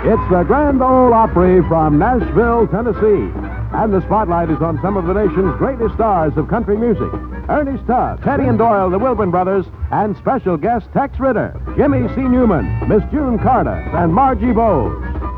It's the Grand Ole Opry from Nashville, Tennessee. And the spotlight is on some of the nation's greatest stars of country music. Ernest Tubb, Teddy and Doyle, the Wilburn Brothers, and special guest Tex Ritter, Jimmy C. Newman, Miss June Carter, and Margie Bowles.